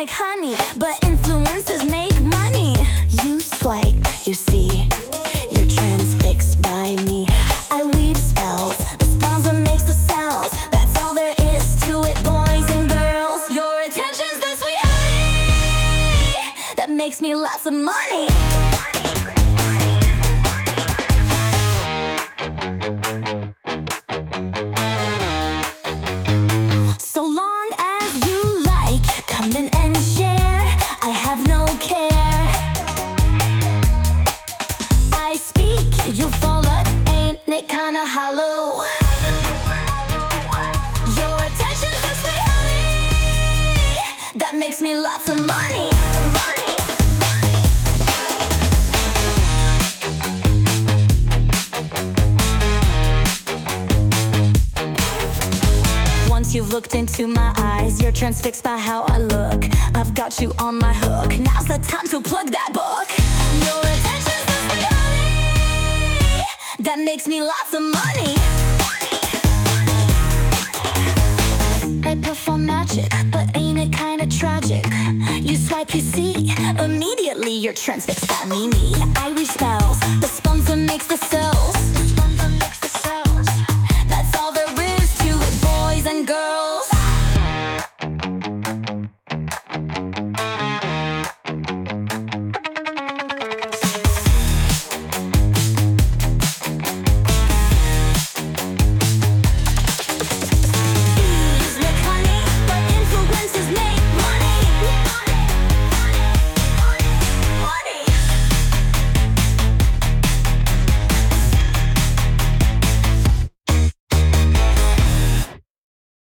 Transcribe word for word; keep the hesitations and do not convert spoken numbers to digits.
like honey, but influencers make money. You swipe, you see, you're transfixed by me. I weave spells, the sponsor makes the sounds. That's all there is to it, boys and girls. Your attention's the sweet honey that makes me lots of money. So long as you like, come in and share. I have no care. I speak, you follow, ain't it kinda hollow? Your attention's the sweet honey that makes me lots of money. Once you've looked into my eyes, you're transfixed by how I look. I've got you on my hook. Now's the time to plug that book. Your attention's the sweet honey that makes me lots of money. I perform magic, but ain't it kinda tragic? You swipe, you see, immediately you're transfixed by me. me. I weave spells, the sponsor makes the cell.